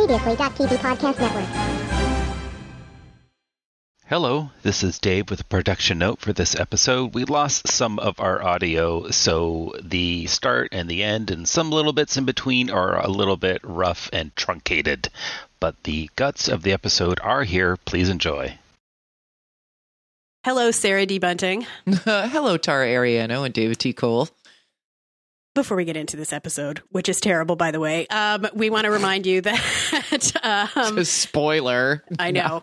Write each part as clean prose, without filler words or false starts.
Previously.tv Podcast Network. Hello, this is Dave with a production note for this episode. We lost some of our audio, so the start and the end and some little bits in between are a little bit rough and truncated. But the guts of the episode are here. Please enjoy. Hello, Sarah D. Bunting. Hello, Tara Ariano and David T. Cole. Before we get into this episode, which is terrible, by the way, we want to remind you that... Spoiler. I know.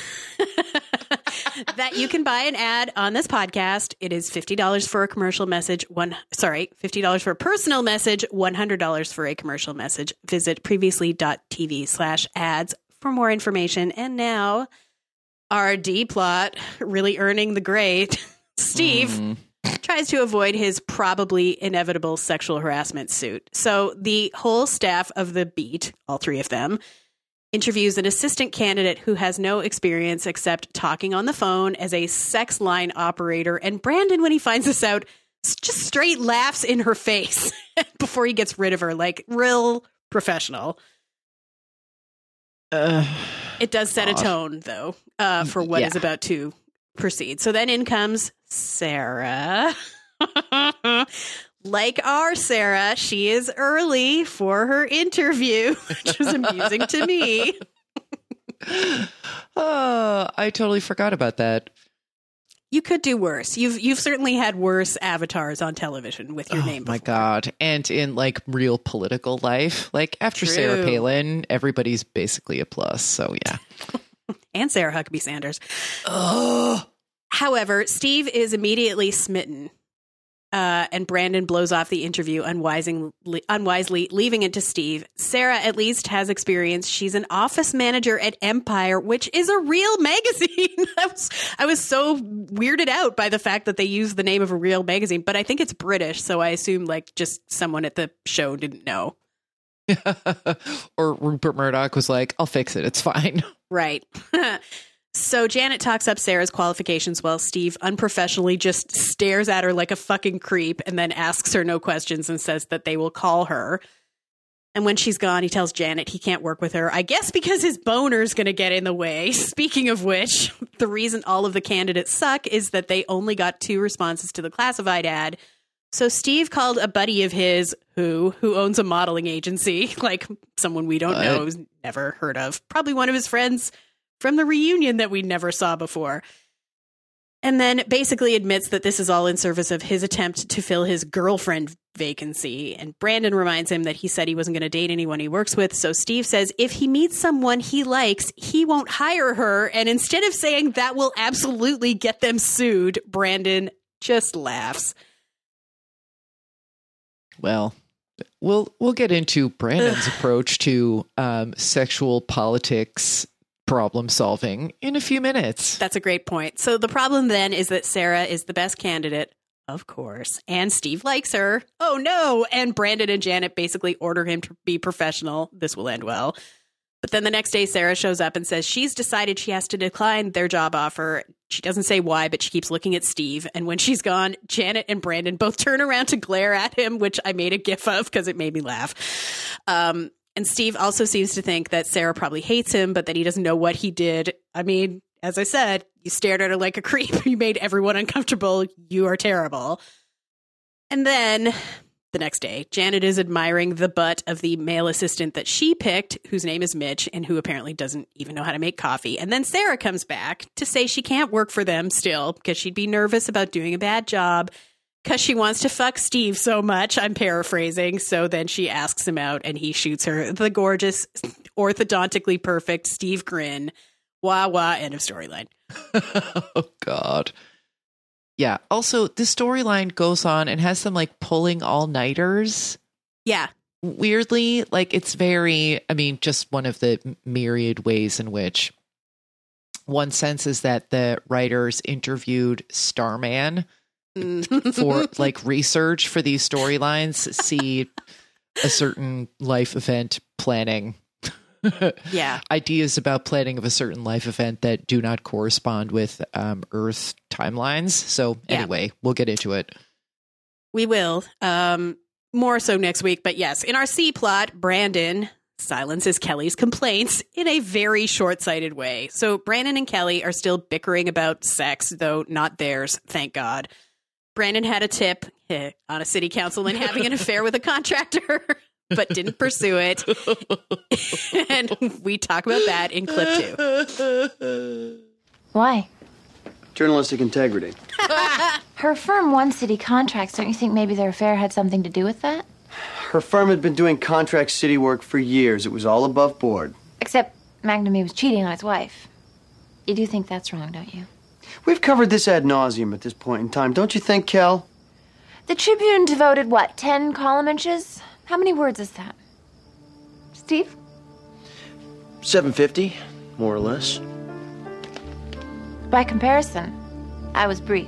That you can buy an ad on this podcast. It is $50 for a commercial message. $50 for a personal message, $100 for a commercial message. Visit previously.tv/ads for more information. And now, our D-plot, really earning the grade, Steve... tries to avoid his probably inevitable sexual harassment suit. So the whole staff of the beat, all three of them, interviews an assistant candidate who has no experience except talking on the phone as a sex line operator. And Brandon, when he finds this out, just straight laughs in her face before he gets rid of her, like real professional. It does set a tone, though, for what is about to proceed. So then in comes Sarah. Like our Sarah, she is early for her interview, which was amusing to me. I totally forgot about that. You could do worse. You've certainly had worse avatars on television with your name before. My God. And in like real political life, like after True. Sarah Palin, everybody's basically a plus. So yeah. And Sarah Huckabee Sanders. Oh. However, Steve is immediately smitten, and Brandon blows off the interview unwisely, leaving it to Steve. Sarah at least has experience. She's an office manager at Empire, which is a real magazine. I was so weirded out by the fact that they use the name of a real magazine, but I think it's British, so I assume like just someone at the show didn't know. Or Rupert Murdoch was like, I'll fix it. It's fine. Right. So Janet talks up Sarah's qualifications while Steve unprofessionally just stares at her like a fucking creep and then asks her no questions and says that they will call her. And when she's gone, he tells Janet he can't work with her, I guess because his boner's going to get in the way. Speaking of which, the reason all of the candidates suck is that they only got 2 responses to the classified ad. So Steve called a buddy of his who owns a modeling agency, like someone we don't know, who's never heard of, probably one of his friends from the reunion that we never saw before. And then basically admits that this is all in service of his attempt to fill his girlfriend vacancy. And Brandon reminds him that he said he wasn't going to date anyone he works with. So Steve says if he meets someone he likes, he won't hire her. And instead of saying that will absolutely get them sued, Brandon just laughs. Well, we'll get into Brandon's approach to sexual politics problem solving in a few minutes. That's a great point. So the problem then is that Sarah is the best candidate, of course, and Steve likes her. Oh no! And Brandon and Janet basically order him to be professional. This will end well. But then the next day, Sarah shows up and says she's decided she has to decline their job offer. She doesn't say why, but she keeps looking at Steve. And when she's gone, Janet and Brandon both turn around to glare at him, which I made a gif of because it made me laugh. And Steve also seems to think that Sarah probably hates him, but that he doesn't know what he did. I mean, as I said, you stared at her like a creep. You made everyone uncomfortable. You are terrible. And then the next day, Janet is admiring the butt of the male assistant that she picked, whose name is Mitch, and who apparently doesn't even know how to make coffee. And then Sarah comes back to say she can't work for them still because she'd be nervous about doing a bad job because she wants to fuck Steve so much. I'm paraphrasing. So then she asks him out and he shoots her the gorgeous, orthodontically perfect Steve grin. Wah, wah, end of storyline. Oh, God. Yeah. Also, the storyline goes on and has them like pulling all-nighters. Yeah. Weirdly, like it's very, I mean, just one of the myriad ways in which one senses that the writers interviewed Starman for like research for these storylines, see a certain life event planning. Yeah. Ideas about planning of a certain life event that do not correspond with Earth timelines. So anyway, we'll get into it. We will. More so next week. But yes, in our C plot, Brandon silences Kelly's complaints in a very short-sighted way. So Brandon and Kelly are still bickering about sex, though not theirs, thank God. Brandon had a tip on a city councilman having an affair with a contractor, but didn't pursue it. And we talk about that in clip 2. Why? Journalistic integrity. Her firm won city contracts. Don't you think maybe their affair had something to do with that? Her firm had been doing contract city work for years. It was all above board. Except McNamee was cheating on his wife. You do think that's wrong, don't you? We've covered this ad nauseum at this point in time, don't you think, Kel? The Tribune devoted, 10 column inches? How many words is that? Steve? 750, more or less. By comparison, I was brief.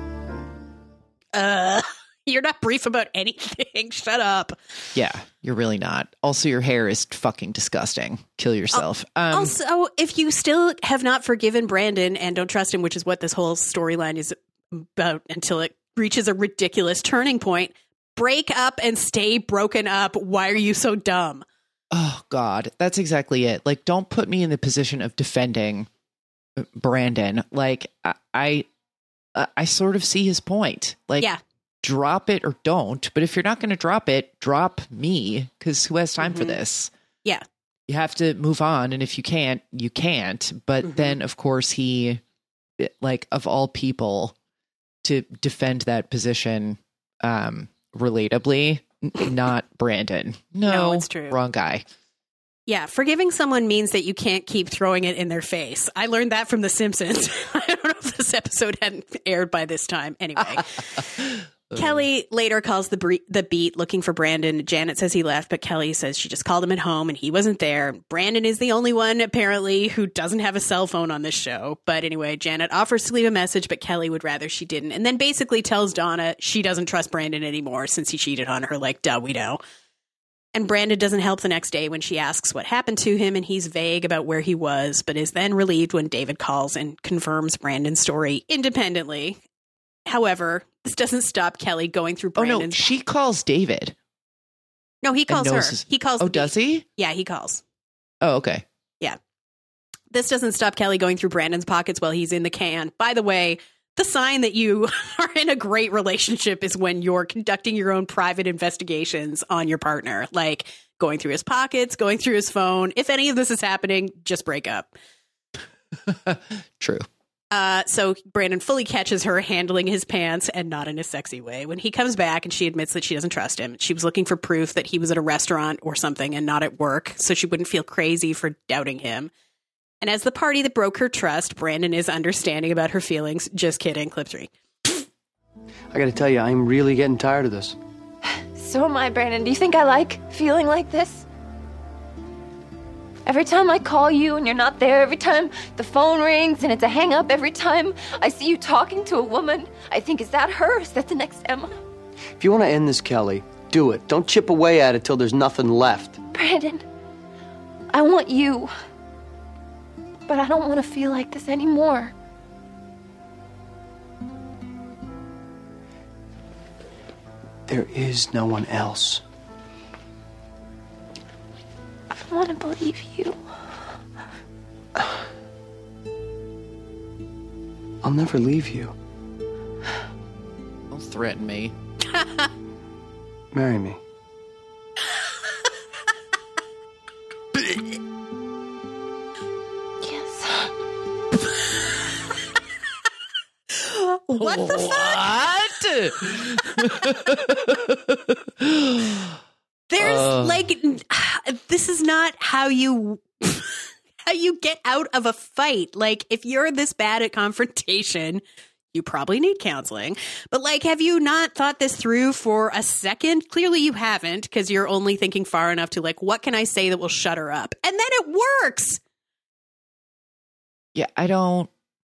You're not brief about anything. Shut up. Yeah, you're really not. Also, your hair is fucking disgusting. Kill yourself. Also, if you still have not forgiven Brandon and don't trust him, which is what this whole storyline is about until it reaches a ridiculous turning point, break up and stay broken up. Why are you so dumb? Oh, God. That's exactly it. Like, don't put me in the position of defending Brandon. Like, I sort of see his point. Like, yeah. Drop it or don't. But if you're not going to drop it, drop me, because who has time for this? Yeah. You have to move on. And if you can't, you can't. But then, of course, he, like, of all people, to defend that position relatably, not Brandon. No, it's true. Wrong guy. Yeah, forgiving someone means that you can't keep throwing it in their face. I learned that from The Simpsons. I don't know if this episode hadn't aired by this time. Anyway, Kelly later calls the beat looking for Brandon. Janet says he left, but Kelly says she just called him at home and he wasn't there. Brandon is the only one, apparently, who doesn't have a cell phone on this show. But anyway, Janet offers to leave a message, but Kelly would rather she didn't. And then basically tells Donna she doesn't trust Brandon anymore since he cheated on her. Like, duh, we know. And Brandon doesn't help the next day when she asks what happened to him, and he's vague about where he was, but is then relieved when David calls and confirms Brandon's story independently. However, this doesn't stop Kelly going through Brandon's... Oh, no, she calls David. No, he calls her. He calls... Oh, does he? Yeah, he calls. Oh, okay. Yeah. This doesn't stop Kelly going through Brandon's pockets while he's in the can. By the way, the sign that you are in a great relationship is when you're conducting your own private investigations on your partner, like going through his pockets, going through his phone. If any of this is happening, just break up. True. So Brandon fully catches her handling his pants, and not in a sexy way. When he comes back and she admits that she doesn't trust him, she was looking for proof that he was at a restaurant or something and not at work, so she wouldn't feel crazy for doubting him. And as the party that broke her trust, Brandon is understanding about her feelings. Just kidding. Clip 3. I gotta tell you, I'm really getting tired of this. So am I, Brandon. Do you think I like feeling like this? Every time I call you and you're not there, every time the phone rings and it's a hang-up, every time I see you talking to a woman, I think, is that her? Is that the next Emma? If you want to end this, Kelly, do it. Don't chip away at it till there's nothing left. Brandon, I want you. But I don't want to feel like this anymore. There is no one else. I want to believe you. I'll never leave you. Don't threaten me. Marry me. What the fuck? There's this is not how you get out of a fight. Like, if you're this bad at confrontation, you probably need counseling. But like, have you not thought this through for a second? Clearly you haven't, because you're only thinking far enough to like, what can I say that will shut her up? And then it works. Yeah, I don't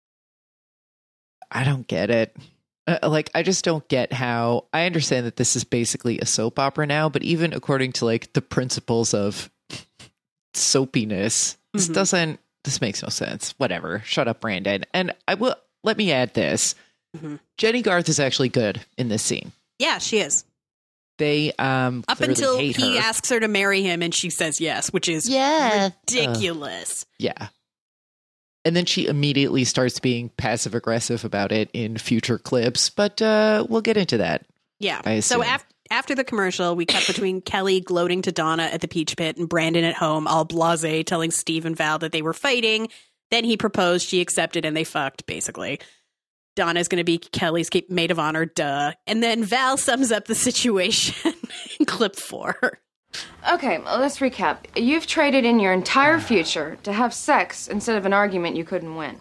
get it. I just don't get how... I understand that this is basically a soap opera now, but even according to, like, the principles of soapiness, this makes no sense. Whatever. Shut up, Brandon. And let me add this. Jenny Garth is actually good in this scene. Yeah, she is. They Up clearly until hate he her. asks her to marry him and she says yes, which is ridiculous. Yeah. And then she immediately starts being passive aggressive about it in future clips, but we'll get into that. Yeah. I So assume. after the commercial, we cut between Kelly gloating to Donna at the Peach Pit and Brandon at home, all blasé, telling Steve and Val that they were fighting. Then he proposed, she accepted, and they fucked, basically. Donna's going to be Kelly's maid of honor, duh. And then Val sums up the situation in clip 4. Okay, well, let's recap. You've traded in your entire future to have sex instead of an argument you couldn't win.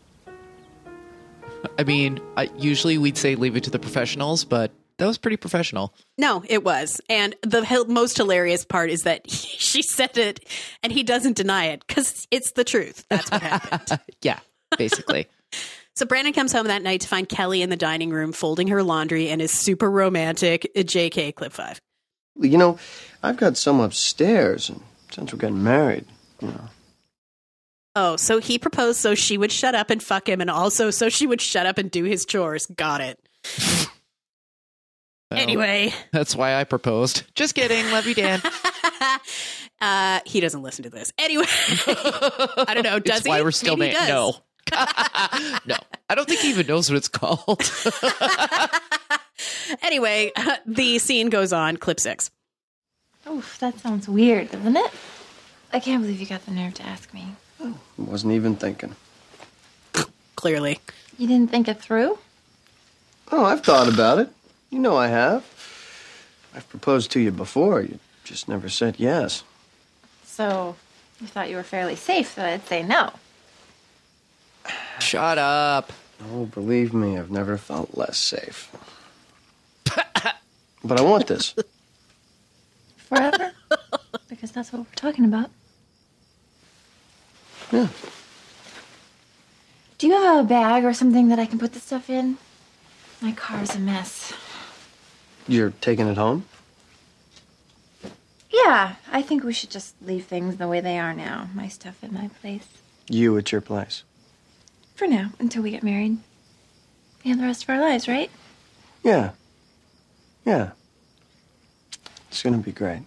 I mean, usually we'd say leave it to the professionals, but that was pretty professional. No, it was. And the most hilarious part is that she said it and he doesn't deny it because it's the truth. That's what happened. Yeah, basically. So Brandon comes home that night to find Kelly in the dining room folding her laundry and is super romantic. JK, clip 5. You know, I've got some upstairs, and since we're getting married, you know. Oh, so he proposed so she would shut up and fuck him, and also so she would shut up and do his chores. Got it. Well, Anyway. That's why I proposed. Just kidding. Love you, Dan. He doesn't listen to this. Anyway. I don't know. Does It's he? why we're still Maybe he married. does. No. No. I don't think he even knows what it's called. Anyway, the scene goes on. Clip 6. Oof, that sounds weird, doesn't it? I can't believe you got the nerve to ask me. I wasn't even thinking. Clearly. You didn't think it through? Oh, I've thought about it. You know I have. I've proposed to you before. You just never said yes. So, you thought you were fairly safe that I'd say no. Shut up. Oh, believe me, I've never felt less safe. But I want this. Forever? Because that's what we're talking about. Yeah. Do you have a bag or something that I can put the stuff in? My car's a mess. You're taking it home? Yeah, I think we should just leave things the way they are now. My stuff at my place. You at your place? For now, until we get married. And the rest of our lives, right? Yeah. Yeah. It's gonna be great.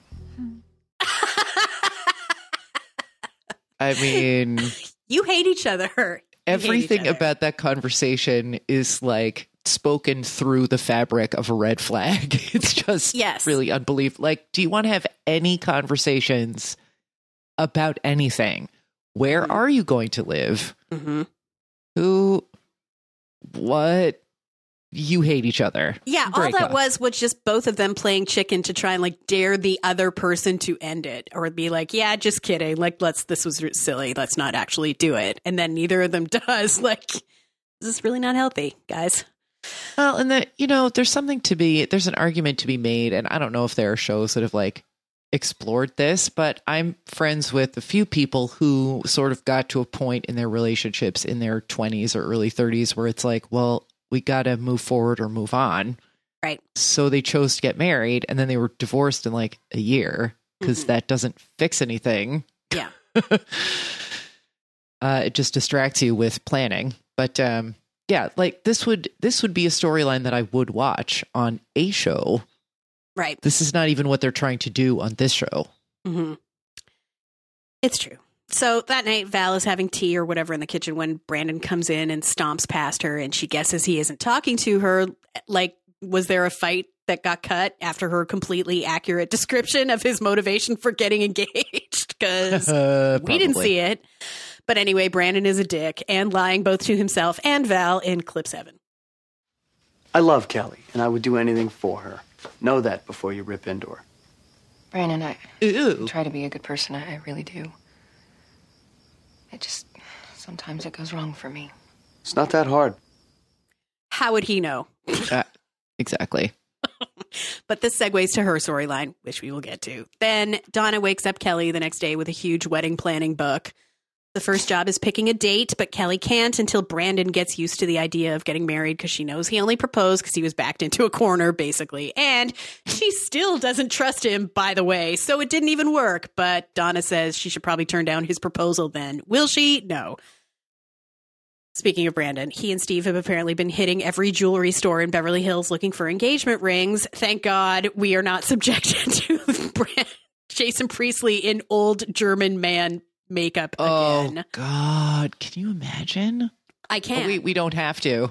I mean, You hate each other. You hate everything each other. about that conversation is like spoken through the fabric of a red flag. It's just Yes. really unbelievable. Like, do you want to have any conversations about anything? Where are you going to live? Mm-hmm. Who? What? You hate each other. Yeah, Break all that up. was just both of them playing chicken to try and like dare the other person to end it, or be like, "Yeah, just kidding. Like, this was silly. Let's not actually do it." And then neither of them does. Like, this is really not healthy, guys. Well, and there's an argument to be made, and I don't know if there are shows that have like explored this, but I'm friends with a few people who sort of got to a point in their relationships in their 20s or early 30s where it's like, well, we got to move forward or move on. Right. So they chose to get married, and then they were divorced in like a year because that doesn't fix anything. Yeah. It just distracts you with planning. But yeah, like this would be a storyline that I would watch on a show. Right. This is not even what they're trying to do on this show. Mm-hmm. It's true. So that night, Val is having tea or whatever in the kitchen when Brandon comes in and stomps past her, and she guesses he isn't talking to her. Like, was there a fight that got cut after her completely accurate description of his motivation for getting engaged? Because we didn't see it. But anyway, Brandon is a dick and lying both to himself and Val in clip 7. I love Kelly, and I would do anything for her. Know that before you rip into her. Brandon, I Ew. try to be a good person. I really do. Sometimes it goes wrong for me. It's not that hard. How would he know? Exactly. But this segues to her storyline, which we will get to. Then Donna wakes up Kelly the next day with a huge wedding planning book. The first job is picking a date, but Kelly can't until Brandon gets used to the idea of getting married because she knows he only proposed because he was backed into a corner, basically. And she still doesn't trust him, by the way, so it didn't even work. But Donna says she should probably turn down his proposal then. Will she? No. Speaking of Brandon, he and Steve have apparently been hitting every jewelry store in Beverly Hills looking for engagement rings. Thank God we are not subjected to Jason Priestley in old German man makeup again. Oh, God. Can you imagine? I can't. Oh, we don't have to.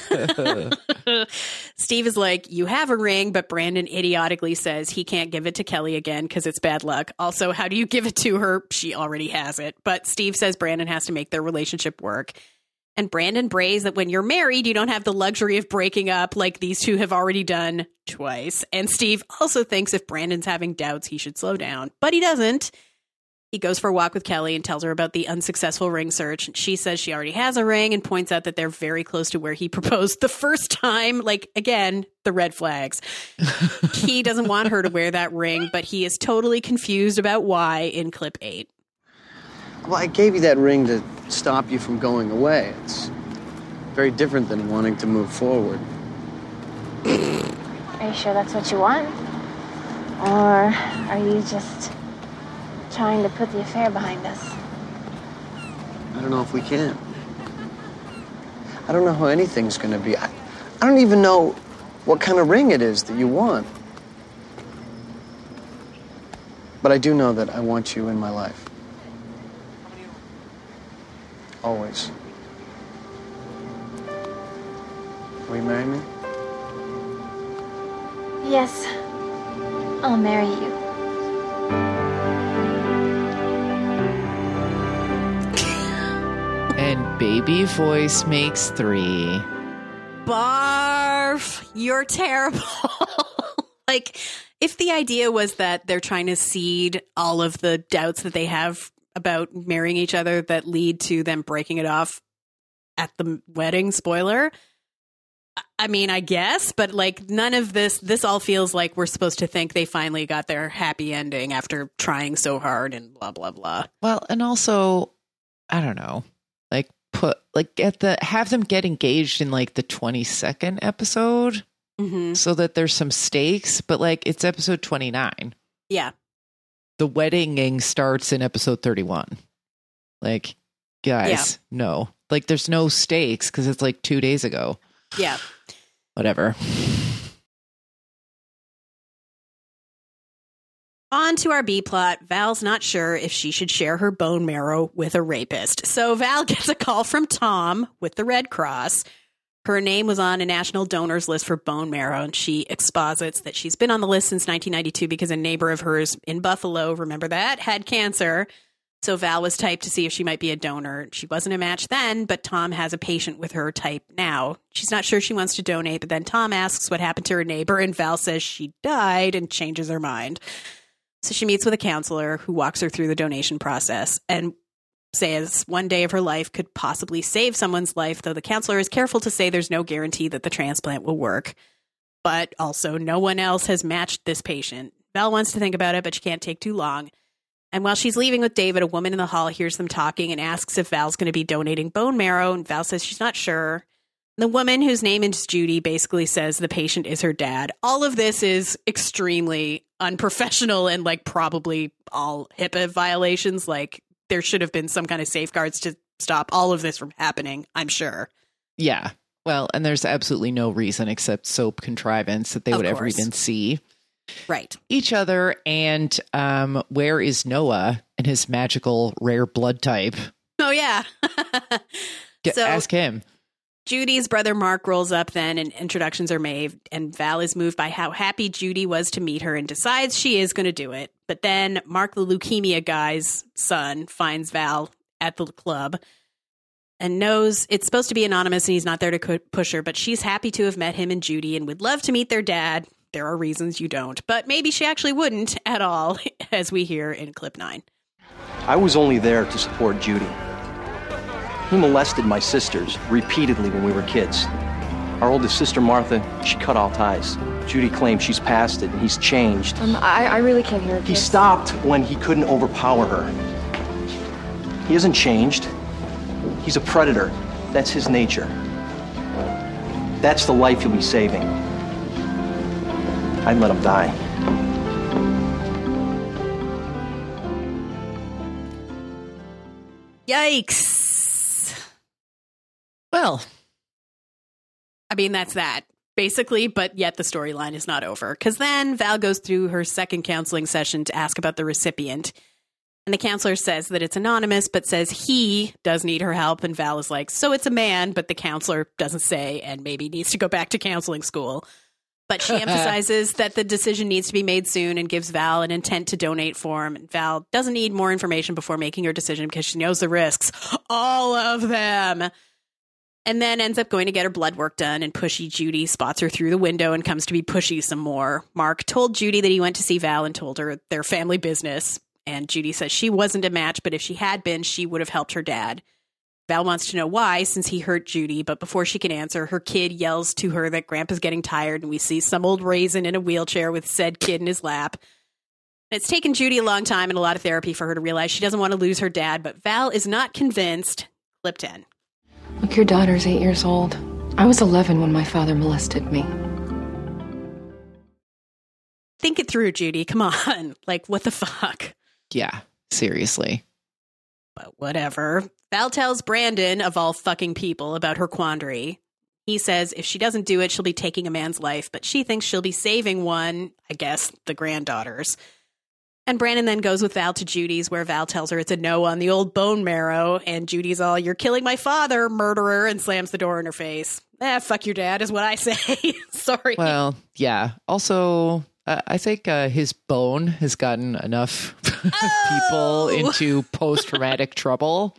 Steve is like, you have a ring, but Brandon idiotically says he can't give it to Kelly again because it's bad luck. Also, how do you give it to her? She already has it. But Steve says Brandon has to make their relationship work. And Brandon brays that when you're married, you don't have the luxury of breaking up like these two have already done twice. And Steve also thinks if Brandon's having doubts, he should slow down. But he doesn't. He goes for a walk with Kelly and tells her about the unsuccessful ring search. She says she already has a ring and points out that they're very close to where he proposed the first time. Like, again, the red flags. He doesn't want her to wear that ring, but he is totally confused about why in clip 8. Well, I gave you that ring to stop you from going away. It's very different than wanting to move forward. Are you sure that's what you want? Or are you just trying to put the affair behind us? I don't know if we can. I don't know how anything's going to be. I don't even know what kind of ring it is that you want. But I do know that I want you in my life. Always. Will you marry me? Yes, I'll marry you. And baby voice makes 3. Barf, you're terrible. Like, if the idea was that they're trying to seed all of the doubts that they have about marrying each other that lead to them breaking it off at the wedding, spoiler, I mean, I guess, but like none of this all feels like we're supposed to think they finally got their happy ending after trying so hard and blah, blah, blah. Well, and also, I don't know, have them get engaged in like the 22nd episode so that there's some stakes, but like it's episode 29. Yeah. The wedding starts in episode 31. Like, guys, no. Like, there's no stakes because it's like 2 days ago. Yeah. Whatever. On to our B plot. Val's not sure if she should share her bone marrow with a rapist. So Val gets a call from Tom with the Red Cross. Her name was on a national donors list for bone marrow, and she exposits that she's been on the list since 1992 because a neighbor of hers in Buffalo, remember that, had cancer. So Val was typed to see if she might be a donor. She wasn't a match then, but Tom has a patient with her type now. She's not sure she wants to donate, but then Tom asks what happened to her neighbor, and Val says she died and changes her mind. So she meets with a counselor who walks her through the donation process and says one day of her life could possibly save someone's life, though the counselor is careful to say there's no guarantee that the transplant will work. But also, no one else has matched this patient. Val wants to think about it, but she can't take too long. And while she's leaving with David, a woman in the hall hears them talking and asks if Val's going to be donating bone marrow, and Val says she's not sure. The woman, whose name is Judy, basically says the patient is her dad. All of this is extremely unprofessional and like probably all HIPAA violations. Like, there should have been some kind of safeguards to stop all of this from happening, I'm sure. Yeah. Well, and there's absolutely no reason except soap contrivance that they would ever even see each other. And where is Noah and his magical rare blood type? Oh, yeah. Ask him. Judy's brother Mark rolls up then, and introductions are made, and Val is moved by how happy Judy was to meet her and decides she is going to do it. But then Mark, the leukemia guy's son, finds Val at the club and knows it's supposed to be anonymous and he's not there to push her, but she's happy to have met him and Judy and would love to meet their dad. There are reasons you don't, but maybe she actually wouldn't at all, as we hear in clip 9. I was only there to support Judy. He molested my sisters repeatedly when we were kids. Our oldest sister, Martha, she cut all ties. Judy claims she's past it and he's changed. I really can't hear it. He stopped when he couldn't overpower her. He hasn't changed. He's a predator. That's his nature. That's the life he'll be saving. I'd let him die. Yikes. Well, I mean, that's that, basically, but yet the storyline is not over. Because then Val goes through her second counseling session to ask about the recipient. And the counselor says that it's anonymous, but says he does need her help. And Val is like, so it's a man, but the counselor doesn't say and maybe needs to go back to counseling school. But she emphasizes that the decision needs to be made soon and gives Val an intent to donate form. And Val doesn't need more information before making her decision because she knows the risks. All of them. And then ends up going to get her blood work done, and pushy Judy spots her through the window and comes to be pushy some more. Mark told Judy that he went to see Val and told her their family business. And Judy says she wasn't a match, but if she had been, she would have helped her dad. Val wants to know why, since he hurt Judy, but before she can answer, her kid yells to her that Grandpa's getting tired, and we see some old raisin in a wheelchair with said kid in his lap. And it's taken Judy a long time and a lot of therapy for her to realize she doesn't want to lose her dad, but Val is not convinced. Clip 10. Look, your daughter's 8 years old. I was 11 when my father molested me. Think it through, Judy. Come on. Like, what the fuck? Yeah, seriously. But whatever. Val tells Brandon, of all fucking people, about her quandary. He says if she doesn't do it, she'll be taking a man's life, but she thinks she'll be saving one, I guess, the granddaughter's. And Brandon then goes with Val to Judy's, where Val tells her it's a no on the old bone marrow, and Judy's all, you're killing my father, murderer, and slams the door in her face. Fuck your dad is what I say. Sorry. Well, yeah. Also, I think his bone has gotten enough people into post-traumatic trouble.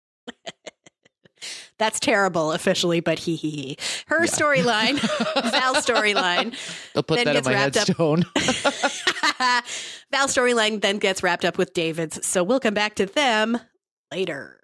That's terrible, officially, but he. Her storyline, Val's storyline. I'll put that on my headstone. Val's storyline then gets wrapped up with David's, so we'll come back to them later.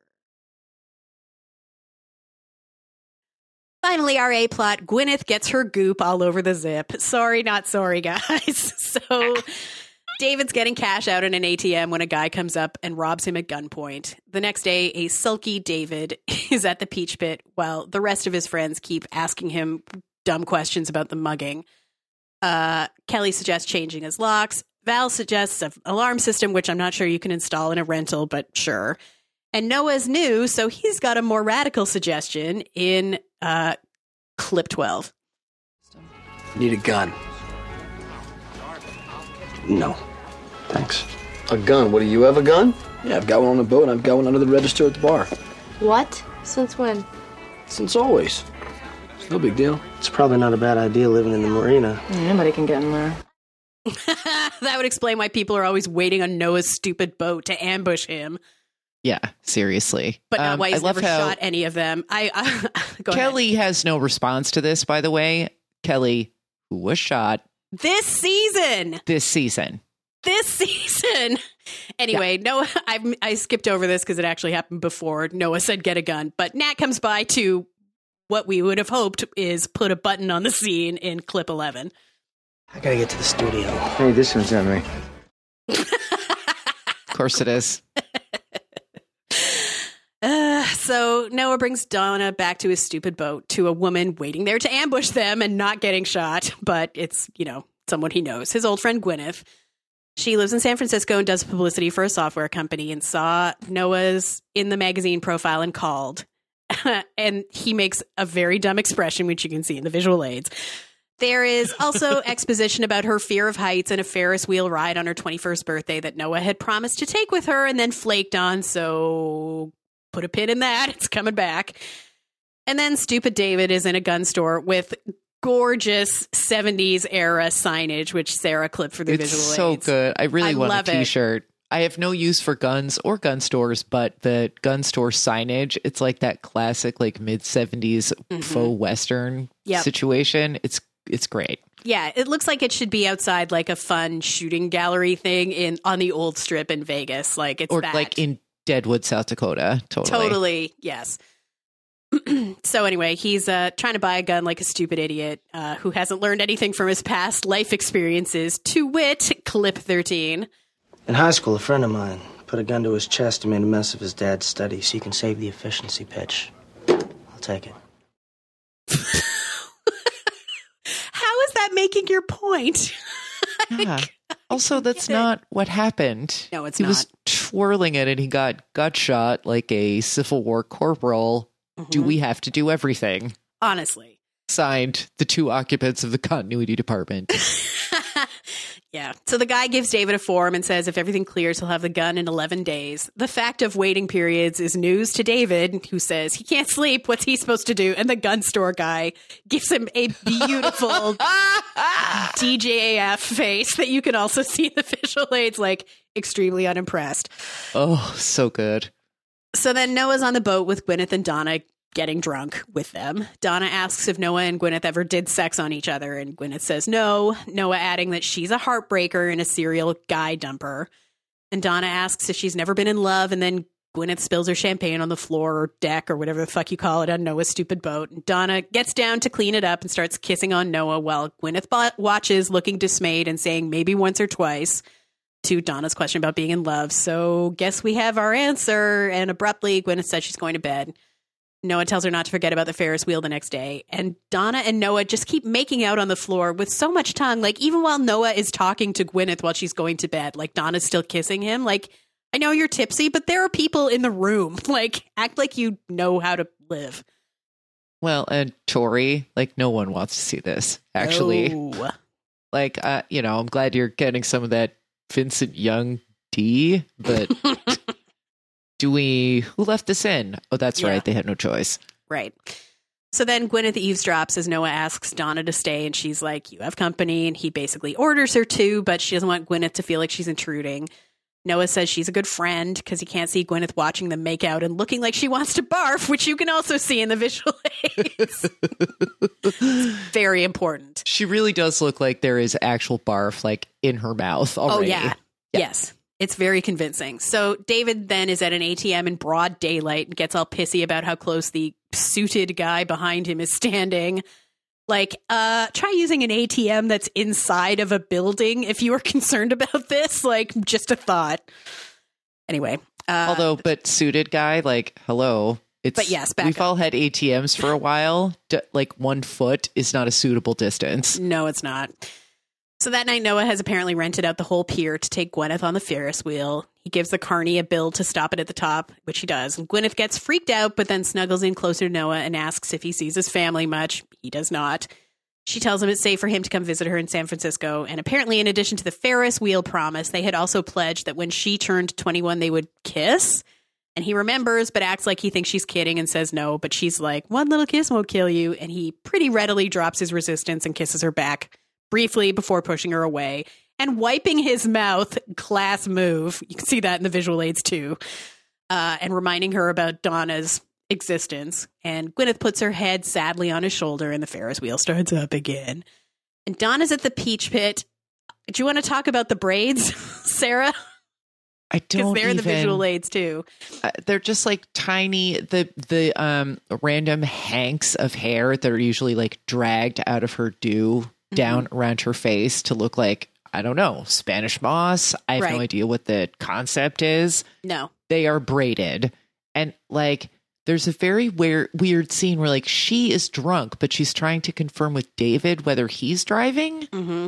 Finally, our A-plot, Gwyneth gets her goop all over the zip. Sorry, not sorry, guys. So David's getting cash out in an ATM when a guy comes up and robs him at gunpoint. The next day, a sulky David is at the Peach Pit while the rest of his friends keep asking him dumb questions about the mugging. Kelly suggests changing his locks. Val suggests an alarm system, which I'm not sure you can install in a rental, but sure. And Noah's new, so he's got a more radical suggestion in clip 12. Need a gun. No. Thanks. A gun? What, do you have a gun? Yeah, I've got one on the boat and I've got one under the register at the bar. What? Since when? Since always. It's no big deal. It's probably not a bad idea living in the marina. Anybody can get in there. That would explain why people are always waiting on Noah's stupid boat to ambush him. Yeah, seriously. But not why he's never shot any of them. Go Kelly ahead. has no response to this, by the way. Kelly, who was shot This season. Anyway, Noah, I skipped over this because it actually happened before. Noah said get a gun, but Nat comes by to what we would have hoped is put a button on the scene in clip 11. I gotta get to the studio. Hey, this one's on me. Of course it is. So Noah brings Donna back to his stupid boat to a woman waiting there to ambush them and not getting shot. But it's, someone he knows, his old friend Gwyneth. She lives in San Francisco and does publicity for a software company and saw Noah's in the magazine profile and called. And he makes a very dumb expression, which you can see in the visual aids. There is also exposition about her fear of heights and a Ferris wheel ride on her 21st birthday that Noah had promised to take with her and then flaked on. So put a pin in that. It's coming back. And then stupid David is in a gun store with gorgeous 70s era signage, which Sarah clipped for the visual aids. It's so good. I really want a t-shirt. I have no use for guns or gun stores, but the gun store signage, it's like that classic like mid-70s faux Western situation. It's great. Yeah, it looks like it should be outside like a fun shooting gallery thing on the old strip in Vegas. Like it's like in Deadwood, South Dakota. Totally, yes. So anyway, he's trying to buy a gun like a stupid idiot who hasn't learned anything from his past life experiences. To wit, clip 13. In high school, a friend of mine put a gun to his chest and made a mess of his dad's study so you can save the efficiency pitch. I'll take it. How is that making your point? Yeah. Also, that's not what happened. No, it's not. He not. was twirling it and he got gut shot like a Civil War corporal Do we have to do everything? Honestly. Signed, the 2 occupants of the continuity department. Yeah. So the guy gives David a form and says if everything clears, he'll have the gun in 11 days. The fact of waiting periods is news to David, who says he can't sleep. What's he supposed to do? And the gun store guy gives him a beautiful DJAF face that you can also see in the visual aids, like extremely unimpressed. Oh, so good. So then Noah's on the boat with Gwyneth and Donna getting drunk with them. Donna asks if Noah and Gwyneth ever did sex on each other, and Gwyneth says no, Noah adding that she's a heartbreaker and a serial guy dumper. And Donna asks if she's never been in love, and then Gwyneth spills her champagne on the floor or deck or whatever the fuck you call it on Noah's stupid boat. And Donna gets down to clean it up and starts kissing on Noah while Gwyneth watches, looking dismayed and saying maybe once or twice to Donna's question about being in love. So guess we have our answer. And abruptly, Gwyneth says she's going to bed. Noah tells her not to forget about the Ferris wheel the next day. And Donna and Noah just keep making out on the floor with so much tongue. Like, even while Noah is talking to Gwyneth while she's going to bed, like, Donna's still kissing him. Like, I know you're tipsy, but there are people in the room. Like, act like you know how to live. Well, and Tori, like, no one wants to see this, actually. No. Like, I'm glad you're getting some of that Vincent Young D, but... who left this in? Oh, that's right. They had no choice. Right. So then Gwyneth eavesdrops as Noah asks Donna to stay, and she's like, you have company, and he basically orders her to, but she doesn't want Gwyneth to feel like she's intruding. Noah says she's a good friend because he can't see Gwyneth watching them make out and looking like she wants to barf, which you can also see in the visual aids. It's very important. She really does look like there is actual barf, like, in her mouth already. Oh, yeah. Yes. It's very convincing. So David then is at an ATM in broad daylight and gets all pissy about how close the suited guy behind him is standing. Like, try using an ATM that's inside of a building if you are concerned about this. Like, just a thought. Anyway. But suited guy, like, hello. But yes, we've all had ATMs for a while. Like, 1 foot is not a suitable distance. No, it's not. So that night, Noah has apparently rented out the whole pier to take Gwyneth on the Ferris wheel. He gives the carny a bill to stop it at the top, which he does. And Gwyneth gets freaked out, but then snuggles in closer to Noah and asks if he sees his family much. He does not. She tells him it's safe for him to come visit her in San Francisco. And apparently, in addition to the Ferris wheel promise, they had also pledged that when she turned 21, they would kiss. And he remembers, but acts like he thinks she's kidding and says no. But she's like, 1 little kiss won't kill you. And he pretty readily drops his resistance and kisses her back briefly before pushing her away and wiping his mouth. Class move. You can see that in the visual aids too. And reminding her about Donna's existence. And Gwyneth puts her head sadly on his shoulder and the Ferris wheel starts up again. And Donna's at the Peach Pit. Do you want to talk about the braids, Sarah? I don't. Because they're in the visual aids too. They're just like tiny, the random hanks of hair that are usually like dragged out of her down around her face to look like, I don't know, Spanish moss. I have no idea what the concept is. No. They are braided. And like, there's a very weird scene where like she is drunk, but she's trying to confirm with David whether he's driving. Mm-hmm.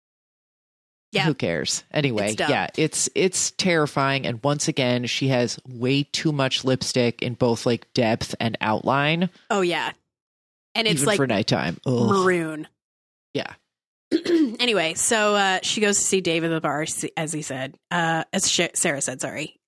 Yeah. Who cares? Anyway, it's terrifying. And once again, she has way too much lipstick in both like depth and outline. Oh, yeah. And it's even like for nighttime. Ugh. Maroon. Yeah. Anyway, so she goes to see David at the bar, as he said, as Sarah said, sorry.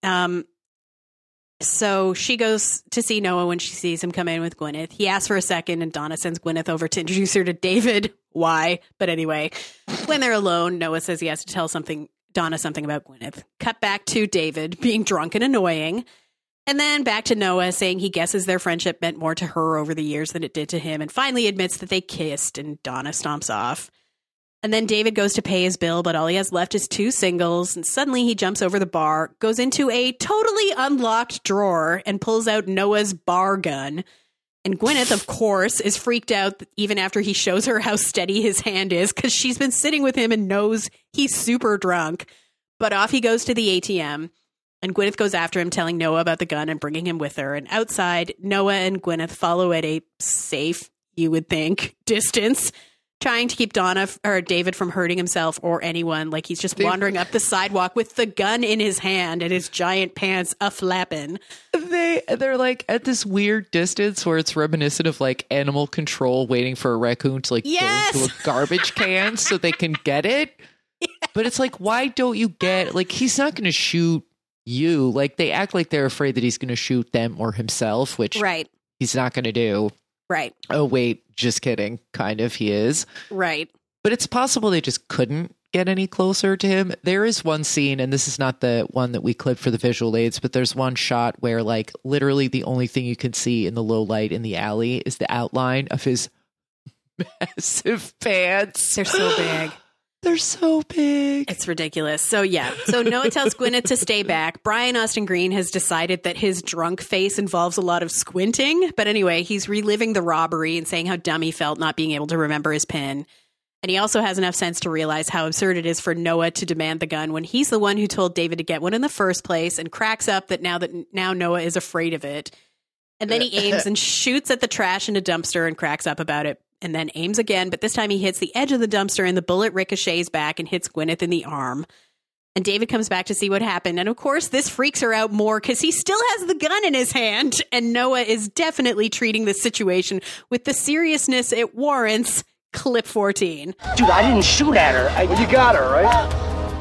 So she goes to see Noah when she sees him come in with Gwyneth. He asks for a second, and Donna sends Gwyneth over to introduce her to David. Why? But anyway, when they're alone, Noah says he has to tell Donna something about Gwyneth. Cut back to David being drunk and annoying. And then back to Noah saying he guesses their friendship meant more to her over the years than it did to him, and finally admits that they kissed, and Donna stomps off. And then David goes to pay his bill, but all he has left is 2 singles. And suddenly he jumps over the bar, goes into a totally unlocked drawer, and pulls out Noah's bar gun. And Gwyneth, of course, is freaked out even after he shows her how steady his hand is, because she's been sitting with him and knows he's super drunk. But off he goes to the ATM. And Gwyneth goes after him, telling Noah about the gun and bringing him with her. And outside, Noah and Gwyneth follow at a safe, you would think, distance trying to keep David from hurting himself or anyone. Like he's just wandering up the sidewalk with the gun in his hand and his giant pants a-flapping. They're like at this weird distance where it's reminiscent of like Animal Control waiting for a raccoon to like go into a garbage can so they can get it. Yes. But it's like, why don't you get, like, he's not going to shoot you. Like they act like they're afraid that he's going to shoot them or himself, which he's not going to do. Right. Oh, wait, just kidding. Kind of, he is. Right. But it's possible they just couldn't get any closer to him. There is one scene, and this is not the one that we clipped for the visual aids, but there's one shot where, like, literally the only thing you can see in the low light in the alley is the outline of his massive pants. They're so big. They're so big. It's ridiculous. So Noah tells Gwyneth to stay back. Brian Austin Green has decided that his drunk face involves a lot of squinting. But anyway, he's reliving the robbery and saying how dumb he felt not being able to remember his PIN. And he also has enough sense to realize how absurd it is for Noah to demand the gun when he's the one who told David to get one in the first place, and cracks up that now Noah is afraid of it. And then he aims and shoots at the trash in a dumpster and cracks up about it. And then aims again, but this time he hits the edge of the dumpster and the bullet ricochets back and hits Gwyneth in the arm. And David comes back to see what happened. And of course, this freaks her out more because he still has the gun in his hand. And Noah is definitely treating the situation with the seriousness it warrants. Clip 14. Dude, I didn't shoot at her. Well, you got her, right?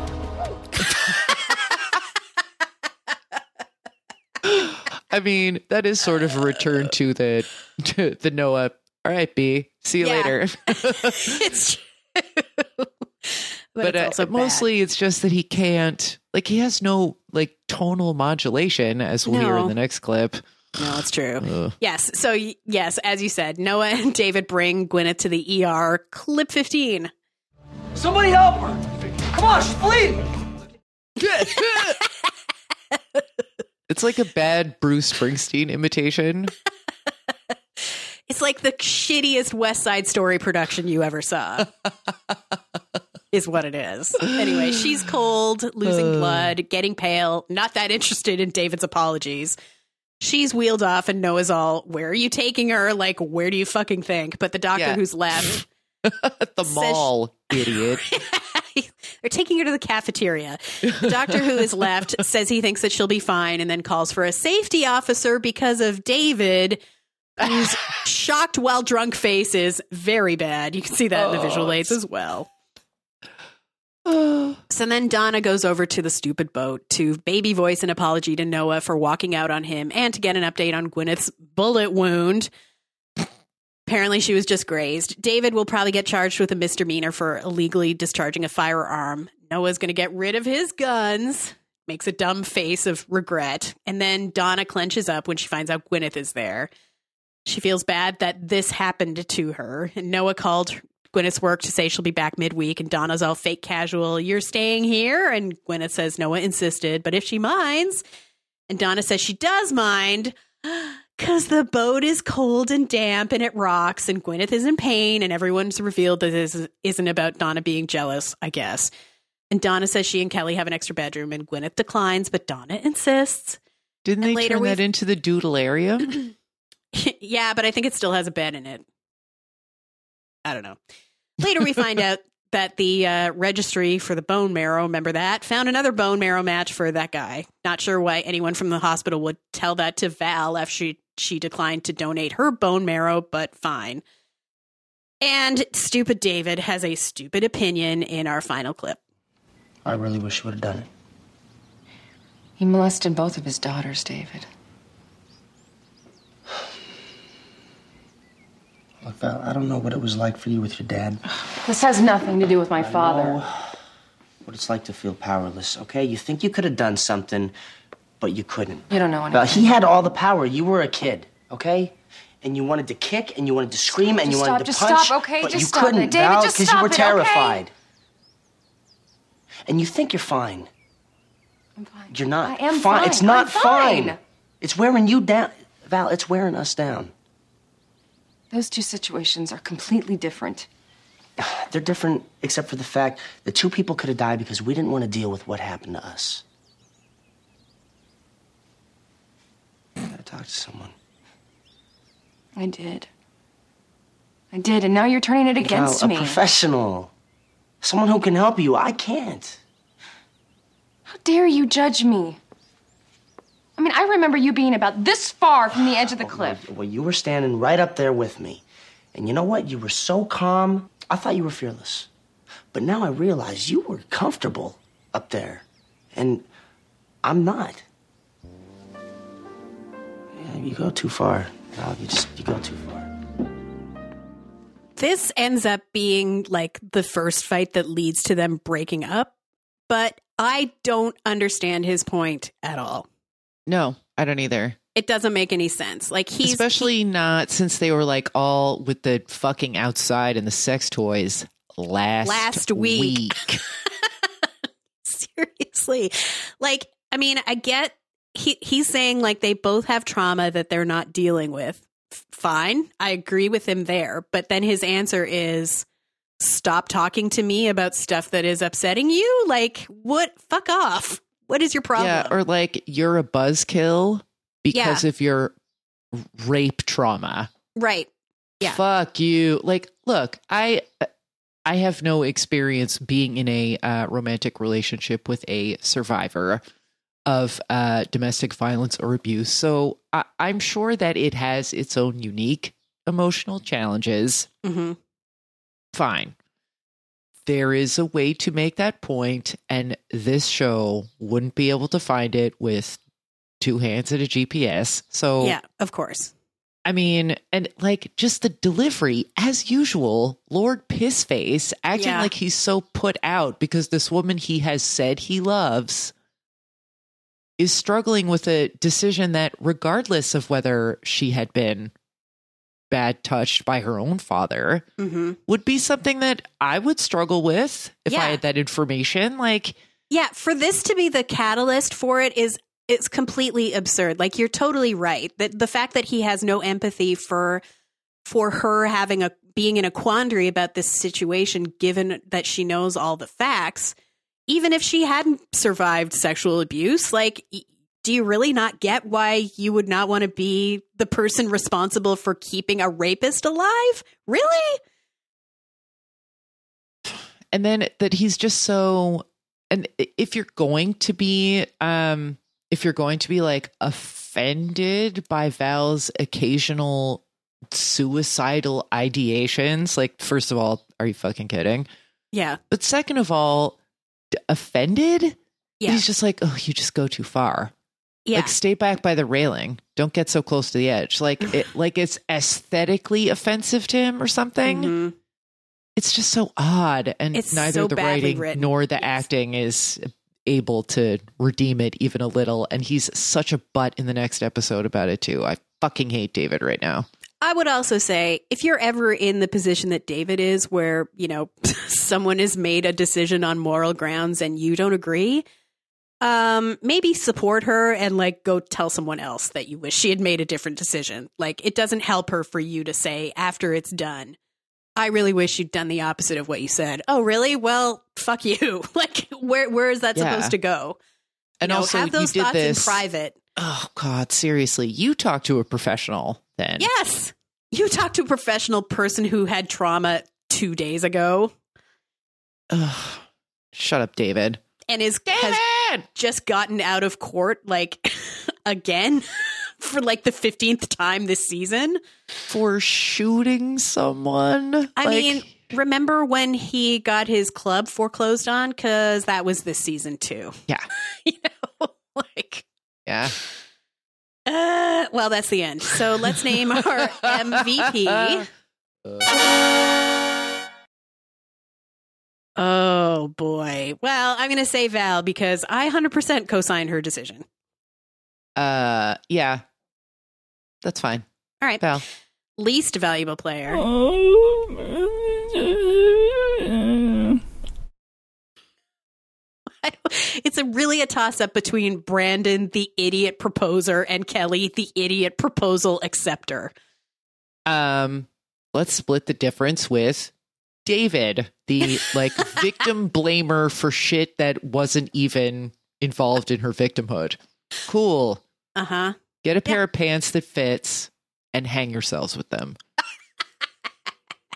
I mean, that is sort of a return to the Noah. All right, B. See you later. It's true. But it's also mostly it's just that he can't, like, he has no, like, tonal modulation, as we'll hear in the next clip. No, it's true. Yes. So, yes, as you said, Noah and David bring Gwyneth to the ER. Clip 15. Somebody help her. Come on, she's bleeding. It's like a bad Bruce Springsteen imitation. It's like the shittiest West Side Story production you ever saw. Is what it is. Anyway, she's cold, losing blood, getting pale, not that interested in David's apologies. She's wheeled off and Noah's all, where are you taking her? Like, where do you fucking think? But the doctor who's left... the mall, idiot. They're taking her to the cafeteria. The doctor who is left says he thinks that she'll be fine and then calls for a safety officer because of David... whose shocked while drunk face is very bad. You can see that in the visual aids as well. So then Donna goes over to the stupid boat to baby voice an apology to Noah for walking out on him and to get an update on Gwyneth's bullet wound. Apparently she was just grazed. David will probably get charged with a misdemeanor for illegally discharging a firearm. Noah's going to get rid of his guns. Makes a dumb face of regret. And then Donna clenches up when she finds out Gwyneth is there. She feels bad that this happened to her. And Noah called Gwyneth's work to say she'll be back midweek. And Donna's all fake casual. You're staying here? And Gwyneth says Noah insisted, but if she minds. And Donna says she does mind because the boat is cold and damp and it rocks. And Gwyneth is in pain. And everyone's revealed that this isn't about Donna being jealous, I guess. And Donna says she and Kelly have an extra bedroom. And Gwyneth declines, but Donna insists. Didn't they turn that into the doodle area? Yeah, but I think it still has a bed in it. I don't know. Later we find out that the registry for the bone marrow, remember that, found another bone marrow match for that guy. Not sure why anyone from the hospital would tell that to Val after she declined to donate her bone marrow, but fine. And stupid David has a stupid opinion in our final clip. I really wish you would have done it. He molested both of his daughters, David. Look, Val, I don't know what it was like for you with your dad. This has nothing to do with my father. Know what it's like to feel powerless, okay? You think you could have done something, but you couldn't. You don't know anything. Val, he had all the power. You were a kid, okay? And you wanted to kick, and you wanted to scream, and you wanted to punch. Stop, okay? But just you stop couldn't, it. David, Val, just because stop you were it, terrified. Okay? And you think you're fine. I'm fine. You're not. I am fine. fine. It's not I'm fine. It's wearing you down. Val, it's wearing us down. Those two situations are completely different. They're different except for the fact that two people could have died because we didn't want to deal with what happened to us. I gotta talk to someone. I did. I did, and now you're turning it against Val, me. a professional. Someone who can help you. I can't. How dare you judge me? I mean, I remember you being about this far from the edge of the cliff. Well, you were standing right up there with me. And you know what? You were so calm. I thought you were fearless. But now I realize you were comfortable up there. And I'm not. Yeah, you go too far. Val, you go too far. This ends up being like the first fight that leads to them breaking up, but I don't understand his point at all. No, I don't either. It doesn't make any sense. Like Especially not since they were like all with the fucking outside and the sex toys last week. Seriously. Like, I mean, I get he's saying like they both have trauma that they're not dealing with. Fine. I agree with him there. But then his answer is, stop talking to me about stuff that is upsetting you. Like, what? Fuck off. What is your problem? Yeah, or like you're a buzzkill because of your rape trauma. Right. Yeah. Fuck you. Like, look, I have no experience being in a romantic relationship with a survivor of domestic violence or abuse. So I'm sure that it has its own unique emotional challenges. Mm-hmm. Fine. There is a way to make that point, and this show wouldn't be able to find it with two hands and a GPS. So yeah, of course. I mean, and like just the delivery, as usual, Lord Pissface acting like he's so put out because this woman he has said he loves is struggling with a decision that, regardless of whether she had been bad touched by her own father, would be something that I would struggle with if I had that information. Like, yeah, for this to be the catalyst for it it's completely absurd. Like, you're totally right. That the fact that he has no empathy for her being in a quandary about this situation, given that she knows all the facts. Even if she hadn't survived sexual abuse, like, do you really not get why you would not want to be the person responsible for keeping a rapist alive? Really? And then that he's just so, and if you're going to be like offended by Val's occasional suicidal ideations, like, first of all, are you fucking kidding? Yeah. But second of all, offended? Yeah. He's just like, oh, you just go too far. Yeah. Like, stay back by the railing. Don't get so close to the edge. Like, it's aesthetically offensive to him or something. Mm-hmm. It's just so odd. And it's neither so the badly writing written. nor the acting is able to redeem it even a little. And he's such a butt in the next episode about it too. I fucking hate David right now. I would also say, if you're ever in the position that David is, where, you know, someone has made a decision on moral grounds and you don't agree, maybe support her and like go tell someone else that you wish she had made a different decision. Like, it doesn't help her for you to say after it's done, I really wish you'd done the opposite of what you said. Oh, really? Well, fuck you. Like, where is that supposed to go? And also, have those you did thoughts this in private. Oh God, seriously, you talk to a professional then. Yes. You talked to a professional person who had trauma 2 days ago. Ugh. Shut up, David. And has just gotten out of court, like, again for like the 15th time this season. For shooting someone? I mean, remember when he got his club foreclosed on? Because that was this season too. Yeah. You know, like. Yeah. Well, that's the end. So let's name our MVP. Oh, boy. Well, I'm going to say Val because I 100% co-signed her decision. Yeah. That's fine. All right. Val. Least valuable player. It's really a toss-up between Brandon, the idiot proposer, and Kelly, the idiot proposal acceptor. Let's split the difference with David, the like victim blamer for shit that wasn't even involved in her victimhood. Cool. Get a pair of pants that fits and hang yourselves with them.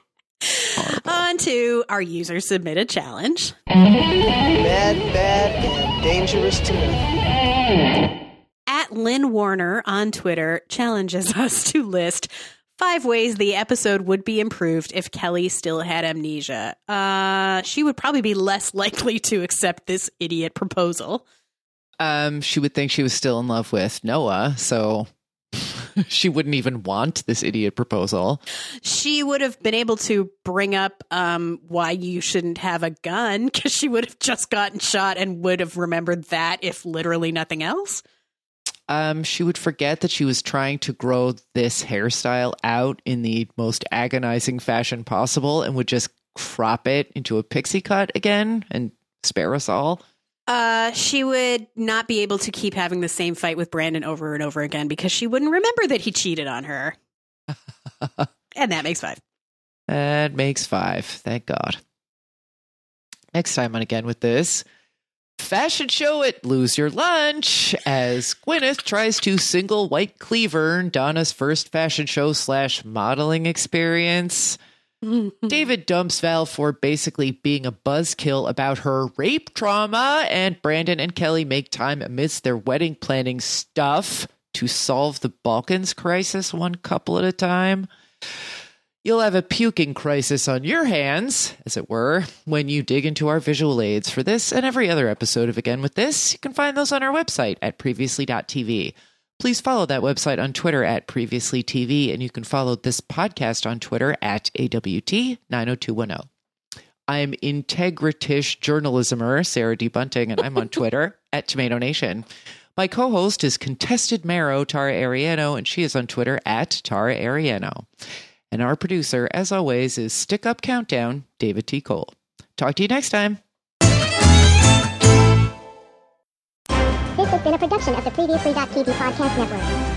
on to our user submitted challenge. Bad, and dangerous to me. At Lynn Warner on Twitter challenges us to list 5 ways the episode would be improved if Kelly still had amnesia. She would probably be less likely to accept this idiot proposal. She would think she was still in love with Noah, so she wouldn't even want this idiot proposal. She would have been able to bring up why you shouldn't have a gun, because she would have just gotten shot and would have remembered that, if literally nothing else. She would forget that she was trying to grow this hairstyle out in the most agonizing fashion possible and would just crop it into a pixie cut again and spare us all. She would not be able to keep having the same fight with Brandon over and over again because she wouldn't remember that he cheated on her. And that makes 5. That makes 5. Thank God. Next time on Again with This, fashion show at Lose Your Lunch as Gwyneth tries to single White Cleaver, Donna's first fashion show / modeling experience. David dumps Val for basically being a buzzkill about her rape trauma, and Brandon and Kelly make time amidst their wedding planning stuff to solve the Balkans crisis one couple at a time. You'll have a puking crisis on your hands, as it were, when you dig into our visual aids for this and every other episode of Again with This. You can find those on our website at previously.tv. Please follow that website on Twitter at previouslytv, and you can follow this podcast on Twitter at AWT90210. I'm Integritish Journalismer, Sarah D. Bunting, and I'm on Twitter at Tomato Nation. My co-host is Contested Marrow, Tara Ariano, and she is on Twitter at Tara Ariano. And our producer, as always, is Stick Up Countdown, David T. Cole. Talk to you next time. This has been a production of the Previously.tv podcast network.